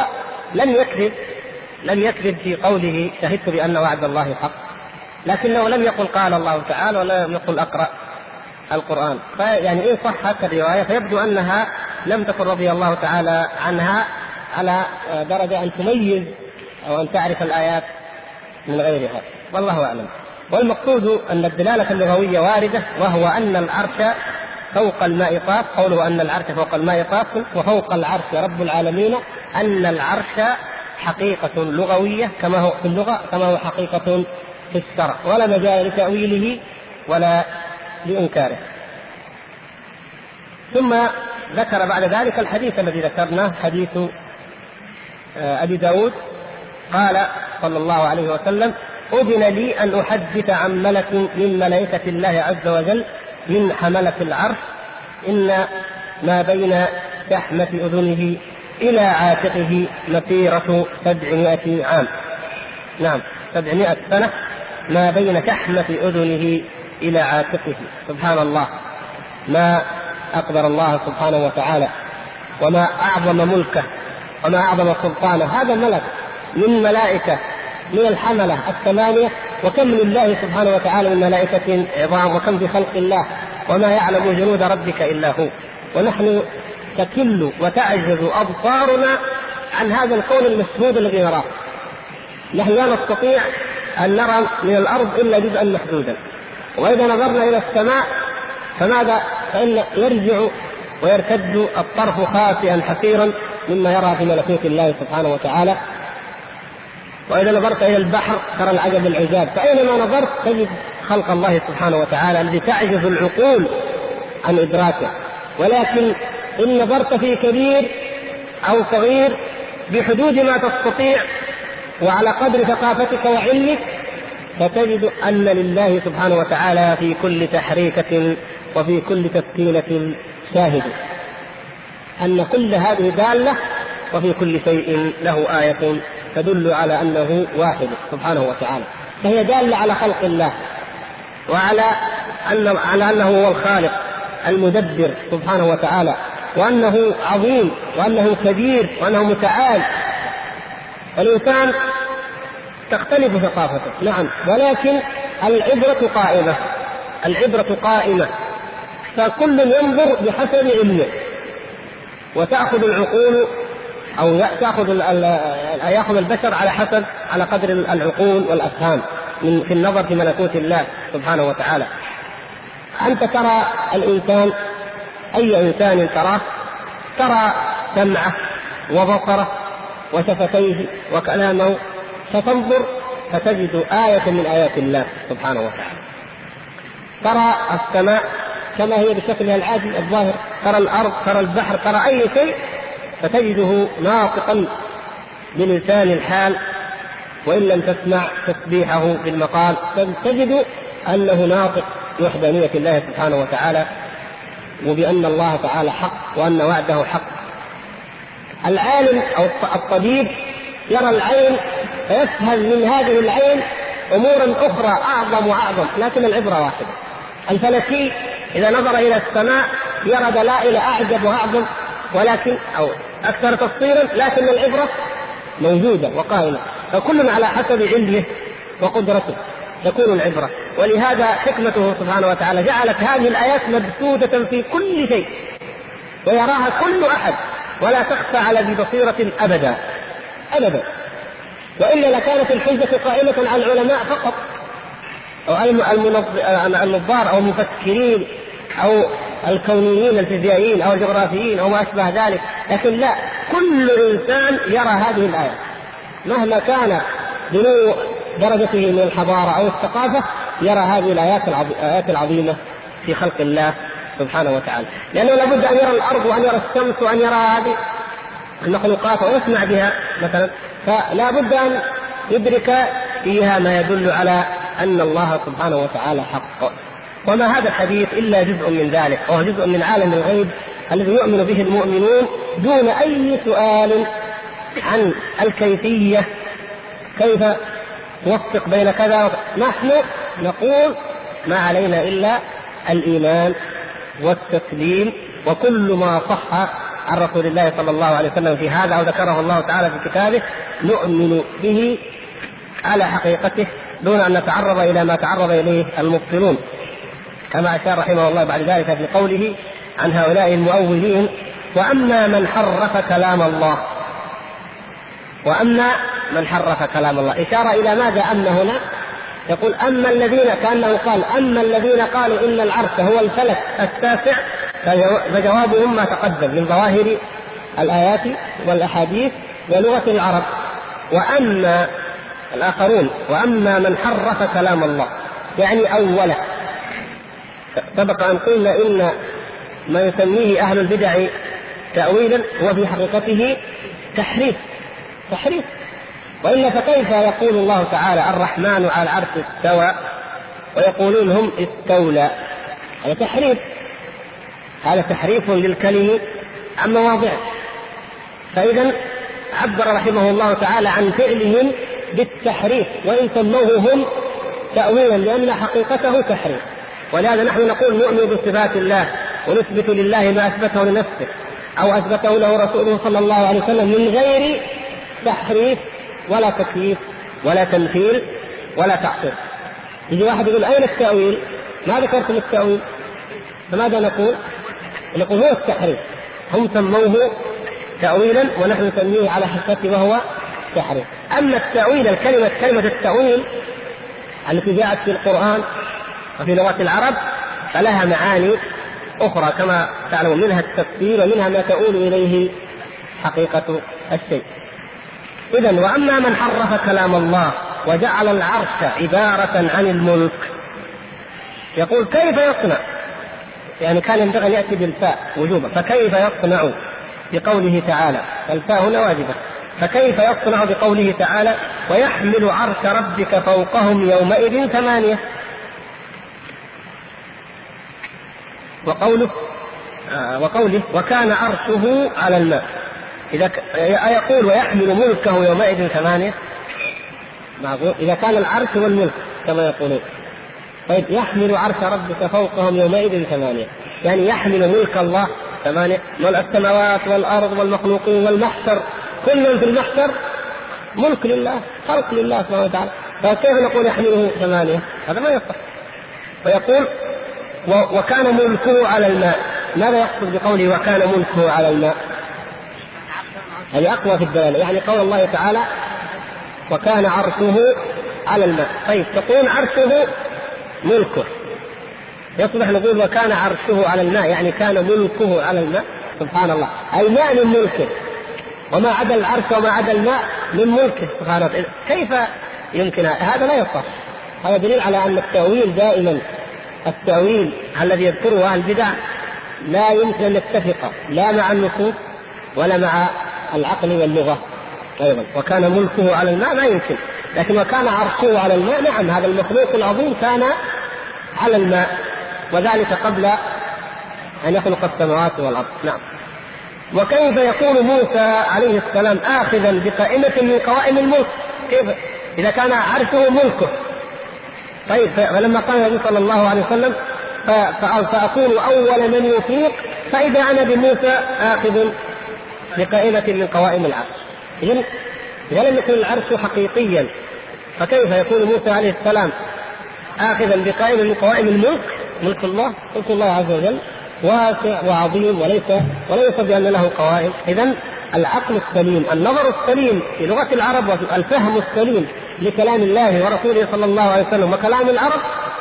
[SPEAKER 1] لم يكذب في قوله شهدت بأن وعد الله حق، لكنه لم يقل قال الله تعالى ولا يقل أقرأ القرآن. فيعني إن صحت الرواية فيبدو أنها لم تكن رضي الله تعالى عنها على درجة أن تميز أو أن تعرف الآيات من غيرها، والله أعلم. والمقصود أن الدلالة اللغوية واردة، وهو أن العرش فوق الماء طاف. قوله أن العرش فوق الماء طاف وفوق العرش رب العالمين، أن العرش حقيقة لغوية كما هو في اللغة كما هو حقيقة في الشرع، ولا مجال لتأويله ولا لإنكاره. ثم ذكر بعد ذلك الحديث الذي ذكرناه، حديث أبي داود. قال صلى الله عليه وسلم: أذن لي أن أحدث عن ملك من ملائكة الله عز وجل من حملة العرش، إن ما بين شحمة أذنه إلى عاتقه مسيرة 700 عام. نعم، 700 سنة ما بين شحمة أذنه إلى عاتقه. سبحان الله، ما أقدر الله سبحانه وتعالى، وما أعظم ملكه، وما أعظم سلطانه. هذا الملك من ملائكة من الحملة 8، وكم من الله سبحانه وتعالى من ملائكة عظام، وكم في خلق الله، وما يعلم جنود ربك إلا هو. ونحن تكل وتعجز أبصارنا عن هذا الكون المشهود الذي نراه. نحن لا نستطيع أن نرى من الأرض إلا جزءا محدودا، وإذا نظرنا إلى السماء فإن يرجع ويرتد الطرف خاسئا حقيرا مما يرى في ملكوت الله سبحانه وتعالى. وإذا نظرت إلى البحر ترى العجب العجاب، فأينما نظرت تجد خلق الله سبحانه وتعالى الذي تعجز العقول عن إدراكه. ولكن إن نظرت في كبير أو صغير بحدود ما تستطيع وعلى قدر ثقافتك وعلمك، فتجد أن لله سبحانه وتعالى في كل تحريكة وفي كل تسكينة شاهد، أن كل هذه دالة وفي كل شيء له آية تدل على أنه واحد سبحانه وتعالى. فهي دالة على خلق الله، وعلى أنه هو الخالق المدبر سبحانه وتعالى، وأنه عظيم، وأنه كبير، وأنه متعال. الإنسان تختلف ثقافته نعم، ولكن العبرة قائمة، فكل ينظر بحسب علمه، وتأخذ العقول أو يأخذ البشر على قدر العقول والأفهام في النظر في ملكوت الله سبحانه وتعالى. أنت ترى الإنسان، أي إنسان ترى سمعه وبصره وشفتيه وكلامه، فتنظر فتجد آية من آيات الله سبحانه وتعالى. ترى السماء كما هي بشكلها العادي الظاهر، ترى الأرض، ترى البحر، ترى أي شيء، فتجده ناطقا بلسان الحال، وإن لم تسمع تسبيحه بالمقال تجد أنه ناطق بوحدانية الله سبحانه وتعالى، وبأن الله تعالى حق وأن وعده حق. العالم أو الطبيب يرى العين فيفهم من هذه العين أمورا أخرى أعظم وأعظم، لكن العبرة واحدة. الفلكي إذا نظر إلى السماء يرى دلائل أعجب وأعظم ولكن أو أكثر تفصيلا، لكن العبرة موجودة وقائمة، فكل على حسب علمه وقدرته تكون العبرة. ولهذا حكمته سبحانه وتعالى جعلت هذه الآيات مبثوثة في كل شيء ويراها كل أحد، ولا تخفى على ذي بصيرة أبدا أبدا، وإلا لكانت الحجة قائمة على العلماء فقط، أو النظار أو المفكرين أو الكونيين الفيزيائيين أو الجغرافيين أو ما أشبه ذلك، لكن لا، كل إنسان يرى هذه الآية مهما كان بنوع درجته من الحضارة أو الثقافة، يرى هذه الآيات العظيمة في خلق الله سبحانه وتعالى. لأنه لابد أن يرى الأرض وأن يرى الشمس وأن يرى هذه المخلوقات ويسمع بها مثلا، فلا بد أن يدرك فيها ما يدل على أن الله سبحانه وتعالى حق. وما هذا الحديث إلا جزء من ذلك، وهو جزء من عالم الغيب الذي يؤمن به المؤمنون دون أي سؤال عن الكيفية، كيف نوفق بين كذا. نحن نقول ما علينا إلا الإيمان والتسليم، وكل ما صح عن رسول الله صلى الله عليه وسلم في هذا أو ذكره الله تعالى في كتابه نؤمن به على حقيقته دون أن نتعرض إلى ما تعرض إليه المبطلون، كما أشار رحمه الله بعد ذلك في قوله عن هؤلاء المؤولين: وأما من حرف كلام الله. وأما من حرف كلام الله إشارة إلى ماذا؟ أما هنا يقول أما الذين، كأنه قال أما الذين قالوا إن العرش هو الفلك التاسع، فجوابهم ما تقدم من ظواهر الآيات والأحاديث ولغة العرب. وأما الآخرون وأما من حرف كلام الله يعني أوله. سبق أن قلنا إن ما يسميه أهل البدع تأويلا هو في حقيقته تحريف، وإلا فكيف يقول الله تعالى الرحمن على العرش استوى ويقولون هم استولى؟ هذا تحريف للكلمة عن مواضعه. فإذا عبر رحمه الله تعالى عن فعلهم بالتحريف، وإن سموه هم تأويلا لأن حقيقته تحريف. ولهذا نحن نقول نؤمن بصفات الله ونثبت لله ما أثبته لنفسه أو أثبته له رسوله صلى الله عليه وسلم من غير تحريف ولا تكييف ولا تمثيل ولا تعطيل. يجي واحد يقول أين التأويل؟ ما ذكرتم التأويل، فماذا نقول؟ نقول هو التحريف، هم سموه تأويلا ونحن نسميه على حقيقته وهو تحريف. أما التأويل كلمة التأويل التي جاءت في القرآن وفي لغة العرب فلها معاني أخرى كما تعلمون، منها التفسير ومنها ما تؤول إليه حقيقة الشيء. إذن وأما من حرف كلام الله وجعل العرش عبارة عن الملك، يقول كيف يصنع؟ يعني كان ينبغي أن يأتي بالفاء وجوبا، فكيف يصنع بقوله تعالى؟ الفاء هنا واجبة. فكيف يصنع بقوله تعالى ويحمل عرش ربك فوقهم يومئذ 8. وقوله وكان عرشه على الماء، إذا يقول ويحمل ملكه يومئذ 8 معقول إذا كان العرش والملك كما يقولون. طيب يحمل عرش ربك فوقهم يومئذ 8 يعني يحمل ملك الله 8، السماوات والأرض والمخلوقين والمحشر كلهم في المحشر ملك لله، خلق لله سبحانه وتعالى، فكيف نقول يحمله 8؟ هذا ما يصح. ويقول وكان ملكه على الماء. ماذا يقصد بقوله وكان ملكه على الماء؟ هذه أقوى في الدلالة، يعني قول الله تعالى وكان عرشه على الماء. طيب تقول عرشه ملكه، يصبح نقول وكان عرشه على الماء يعني كان ملكه على الماء؟ سبحان الله، الماء من ملكه، وما عدا العرش وما عدا الماء من ملكه سبحانه وتعالى. كيف يمكن هذا؟ لا يصح. هذا دليل على أن التأويل دائما، التأويل الذي يذكره أهل البدع لا يمكن أن يتفق لا مع النصوص ولا مع العقل واللغة أيضا. وكان ملكه على الماء ما يمكن، لكن وكان عرشه على الماء نعم، هذا المخلوق العظيم كان على الماء، وذلك قبل أن يخلق السماوات والأرض. نعم. وكيف يكون موسى عليه السلام آخذا بقائمة من قوائم الملك؟ كيف إذا كان عرشه ملكه؟ طيب فلما قال النبي صلى الله عليه وسلم فأكون أول من يفيق، فإذا أنا بموسى آخذ بقائمة من قوائم العرش. إذن لم يكن العرش حقيقيا، فكيف يكون موسى عليه السلام آخذا بقائمة من قوائم الملك؟ ملك الله، ملك الله عز وجل واسع وعظيم وليس بأن له قوائم. إذن العقل السليم، النظر السليم في لغة العرب والفهم السليم لكلام الله ورسوله صلى الله عليه وسلم وكلام العرب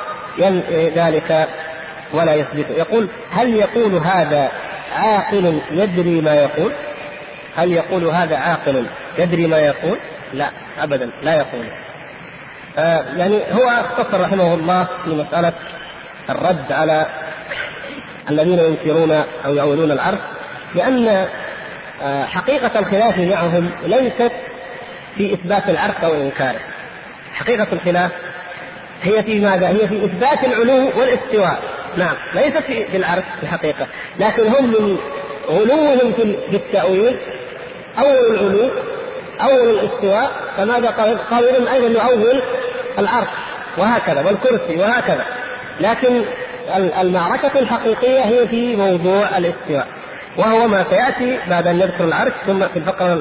[SPEAKER 1] ذلك ولا يثبت. يقول هل يقول هذا عاقل يدري ما يقول؟ هل يقول هذا عاقل يدري ما يقول؟ لا أبدا، لا يقول. يعني هو اختصر رحمه الله في مسألة الرد على الذين ينكرون أو يؤولون العرش، لأن حقيقة الخلاف معهم ليست في إثبات العرش أو إنكاره. حقيقة الخلاف هي في ماذا؟ هي في إثبات العلو والاستواء. نعم، ليست في العرش في الحقيقة، لكن هم من غلوهم في التأويل أول العلو أول الاستواء، فماذا قائلون أيضا يؤول العرش وهكذا والكرسي وهكذا. لكن المعركة الحقيقية هي في موضوع الاستواء، وهو ما سيأتي بعد أن نذكر العرش. ثم في الفقرة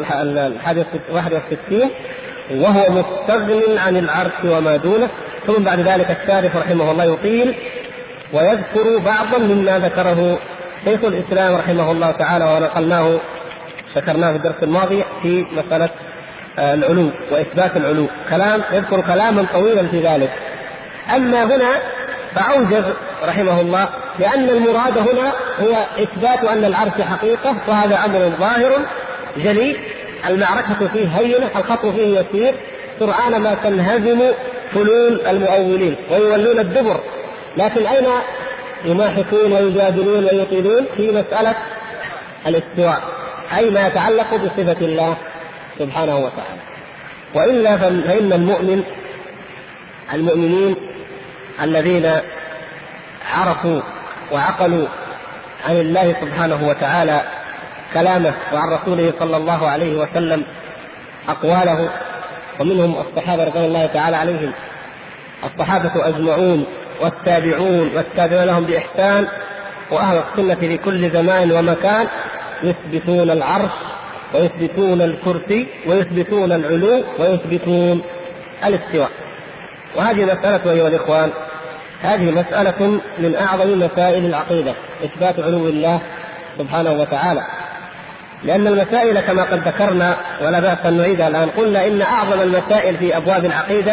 [SPEAKER 1] 61 وهو مستغن عن العرش وما دونه. ثم بعد ذلك الشارح رحمه الله يطيل ويذكر بعضا مما ذكره شيخ الإسلام رحمه الله تعالى، ونقلناه ذكرناه في الدرس الماضي في مسألة العلو وإثبات العلو، يذكر كلاما طويلا في ذلك. أما هنا فأوجز رحمه الله، لأن المراد هنا هو إثبات أن العرش حقيقة، وهذا أمر ظاهر جلي، المعركة فيه هينة، الخطر فيه يسير، سرعان ما تنهزم حلول المؤولين ويولون الدبر. لكن أين يماحكون ويجادلون ويطيلون؟ في مسألة الاستواء، أي ما يتعلق بصفة الله سبحانه وتعالى. وإلا فإن المؤمنين الذين عرفوا وعقلوا عن الله سبحانه وتعالى كلامه وعن رسوله صلى الله عليه وسلم أقواله، ومنهم الصحابة رضي الله تعالى عليهم، الصحابة أجمعون والتابعون والتابعون لهم بإحسان، وأهل السنة في كل زمان ومكان، يثبتون العرش ويثبتون الكرسي ويثبتون العلو ويثبتون الاستواء. وهذه مسألة أيها الإخوان، هذه مسألة من أعظم مسائل العقيدة، إثبات علو الله سبحانه وتعالى. لأن المسائل كما قد ذكرنا ولا بأس أن نعيدها الآن، قلنا إن أعظم المسائل في أبواب العقيدة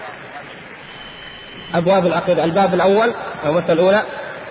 [SPEAKER 1] الباب الأول أو المسألة الأولى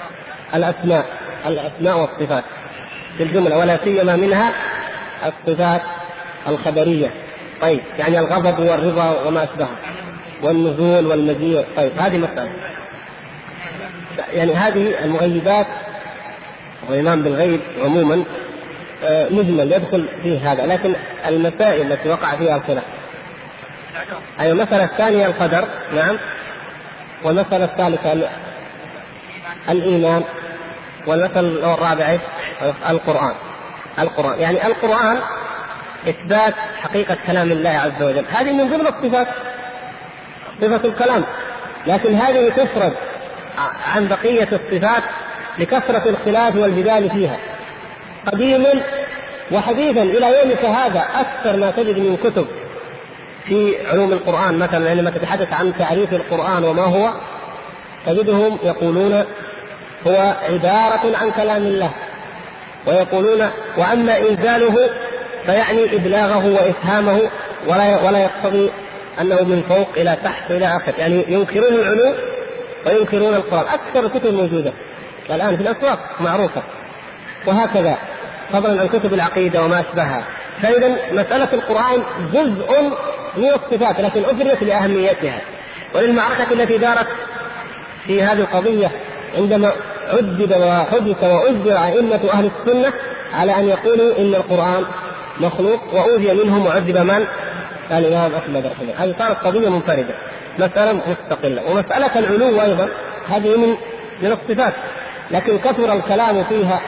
[SPEAKER 1] الأسماء والصفات في الجملة، ولا سيما منها الصفات الخبرية. طيب يعني الغضب والرضا وما أشبهه والنزول والمجيء. طيب هذه مسألة، يعني هذه المغيبات والإيمان بالغيب عموما مجمل يدخل فيه هذا. لكن المسائل التي وقع فيها الخلاف، أي المسألة الثانية القدر، نعم، والمسألة الثالثة الإيمان، والمسألة الرابعة القرآن. يعني القرآن إثبات حقيقة كلام الله عز وجل، هذه من ضمن الصفات، صفة الكلام، لكن هذه تفرد عن بقية الصفات لكثرة الخلاف والجدال فيها قديما وحديثا إلى يومك هذا. أكثر ما تجد من كتب في علوم القرآن مثلا عندما تتحدث عن تعريف القرآن وما هو، تجدهم يقولون هو عبارة عن كلام الله، ويقولون وأما إنزاله فيعني إبلاغه وإفهامه ولا يقتضي أنه من فوق إلى تحت إلى آخر، يعني ينكرون العلو وينكرون القرآن. أكثر الكتب الموجودة الآن في الأسواق معروفة، وهكذا فضلا عن كتب العقيدة وما أشبهها. فإذا مسألة القرآن جزء من الصفات لكن أفردت لأهميتها وللمعركة التي دارت في هذه القضية عندما عدد وحدث وأجبر أئمة أهل السنة على أن يقولوا إن القرآن مخلوق، وأوذي منهم وعذب من؟ الإمام أحمد رحمه الله. هذه صارت قضية منفردة، مسألة مستقلة. ومسألة العلو أيضا هذه من الصفات، لكن كثر الكلام فيها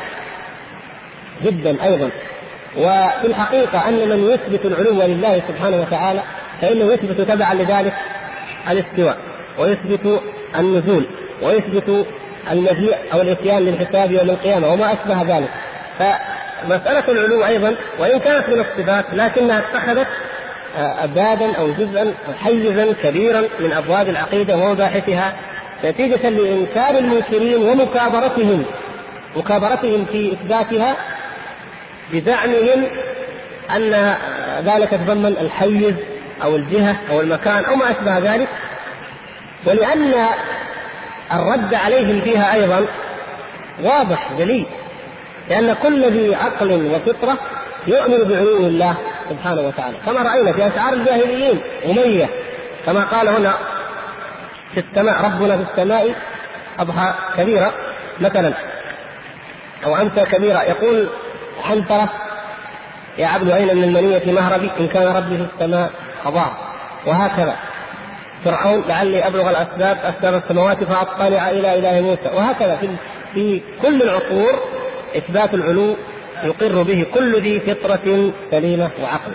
[SPEAKER 1] جدا أيضا. وفي الحقيقة أن من يثبت العلو لله سبحانه وتعالى فإنه يثبت تبعا لذلك الاستواء، ويثبت النزول، ويثبت المجيء أو الإتيان للحساب يوم القيامة وما أشبه ذلك. فمسألة العلو أيضا وإن كانت من الصفات لكنها اتخذت أبعادا أو جزءا حيزا كبيرا من أبواب العقيدة ومباحثها، نتيجة لإنكار المنكرين ومكابرتهم في إثباتها بزعمهم أن ذلك يتضمن الحيز أو الجهة أو المكان أو ما أشبه ذلك. ولأن الرد عليهم فيها أيضا واضح جلي، لأن كل ذي عقل وفطرة يؤمن بعلو الله سبحانه وتعالى، كما رأينا في أشعار الجاهليين أمية كما قال هنا في السماء ربنا في السماء أضحى كبيرة مثلا، أو أمسى كبيرة. يقول حنطرة يا عبد أين من المنية مهربي إن كان ربي في السماء قضاء. وهكذا فرعون لعلي أبلغ أسباب السماوات فأطلع إلى إله موسى. وهكذا في كل العصور إثبات العلو يقر به كل ذي فطرة سليمة وعقل.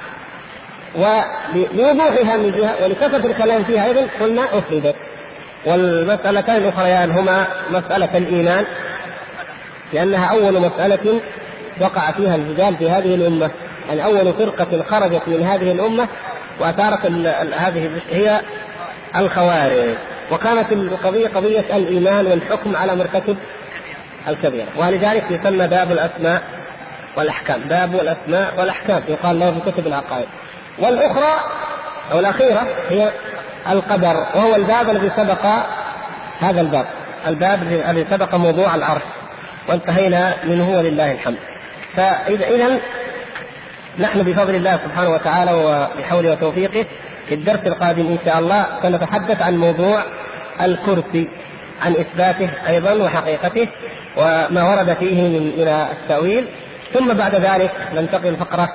[SPEAKER 1] ولوضوحها من جهة ولكثرة الكلام فيها أيضا قلنا أفردت. والمسألتان الأخريان هما مسألة الإيمان، لأنها أول مسألة وقع فيها الجدال في هذه الأمة، يعني أول فرقة خرجت من هذه الأمة وأثارت هذه هي الخوارج. وكانت القضية قضية الإيمان والحكم على مرتكب الكبيرة، ولذلك يسمى باب الأسماء والأحكام، باب الأسماء والأحكام يقال له في كتب العقائد. والأخرى أو الأخيرة هي القدر، وهو الباب الذي سبق هذا الباب الذي سبق موضوع العرش وانتهينا منه ولله الحمد. فإذا نحن بفضل الله سبحانه وتعالى وبحوله وتوفيقه في الدرس القادم إن شاء الله سنتحدث عن موضوع الكرسي، عن إثباته أيضا وحقيقته وما ورد فيه من التأويل. ثم بعد ذلك ننتقل الفقرة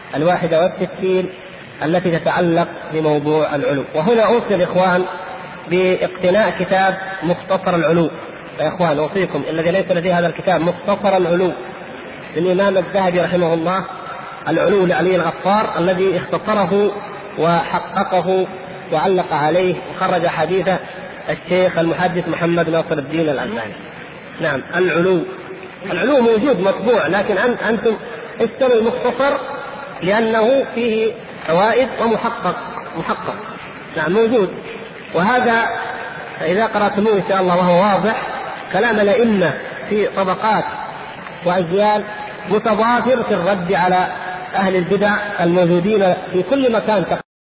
[SPEAKER 1] 61 التي تتعلق بموضوع العلو. وهنا أوصي الإخوان باقتناء كتاب مختصر العلو. يا إخوان أوصيكم الذي ليس لديه هذا الكتاب مختصر العلو للإمام الذهبي رحمه الله، العلو لعلي الغفار، الذي اختصره وحققه وعلق عليه وخرج حديث الشيخ المحدث محمد ناصر الدين الألباني. نعم العلو موجود مطبوع، لكن أنتم اشتروا المختصر لأنه فيه فوائد ومحقق. نعم موجود. وهذا إذا قرأتموه إن شاء الله وهو واضح كلام الأئمة في طبقات وأجيال متضافر في الرد على أهل البدع الموجودين في كل مكان.